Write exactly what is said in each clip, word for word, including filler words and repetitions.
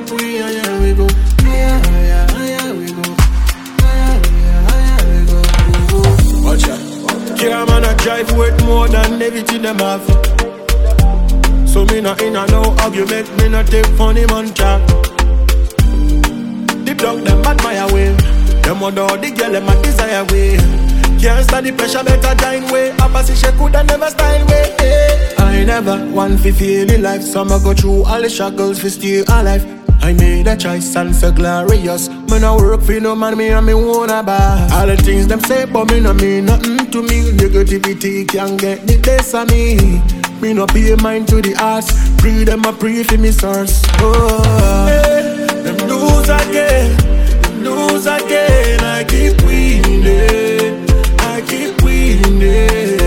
keep we, higher we go. Higher, higher, higher we go. Higher, higher, higher we go. Watch out. Yeah, man, I drive with more than everything them have. So me not in a no argument, me not take funny man chat. Deep down them admire way. Them wonder how the girl them a desire way. Can't stand the pressure, better join way. Opposition coulda never style way. Hey. I never want to feel in life. Some I go through all the struggles for still alive. I made a choice and feel glorious. Me no work for no man, me and me wanna buy. All the things them say, but me no mean nothing to me. Negativity can't get the best of me. Me no pay mind to the arts. Pray them a pray for me source. Oh, hey, them lose again, them lose again. I keep winning, I keep winning.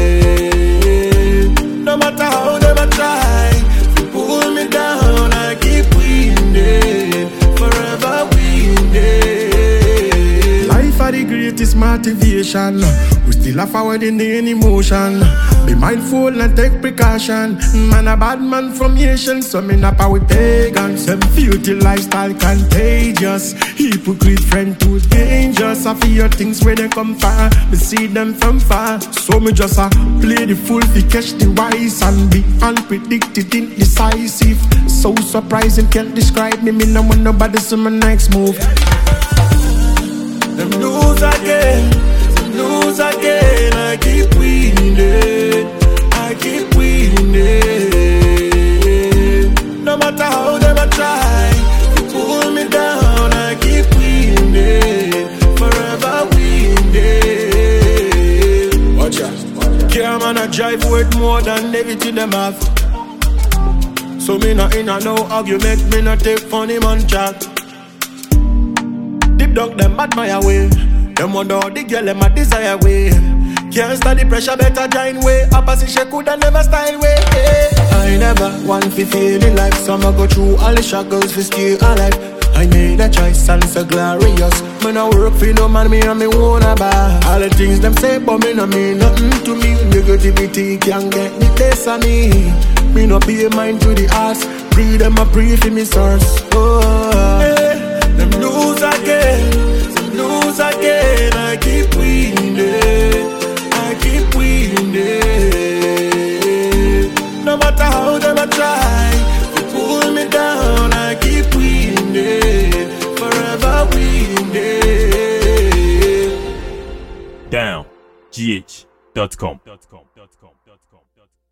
No matter how them a try to pull me down, I keep winning, forever winning. Life are the greatest motivation. We still have forward in the emotion. Be mindful and take precaution. Man a bad man from Asian, so me not power pagans. Them filthy lifestyle contagious. Hypocrite friend too dangerous. I feel things where they come far. Me see them from far. So me just uh, play the fool fi catch the wise and be unpredicted, indecisive. So surprising, can't describe me. Me no want nobody see my next move. Them lose again, them lose again. I keep winning, I keep winning. No matter how them a try to pull me down, I keep winning, forever winning. Watch out. Yeah, man, I drive with more than everything them have. So me not in a no argument, me not take funny man chat. Deep down them admire way. Them wonder how the girl them a desire way. Can't stand the pressure, better join way. Opposition coulda never style way. Hey. I never want to feel in life. Some I go through all the struggles for still alive. I made a choice and feel glorious. Me no work for no man, me and me wanna buy. All the things them say, but me no mean nothing to me. Negativity can't get the best of me. Me no pay mind to the arts. Pray them a pray for me source. Oh, hey. Them lose again, them lose again. I keep winning, I keep winning. No matter how them a try to pull me down, I keep winning, forever winning. down g h dot com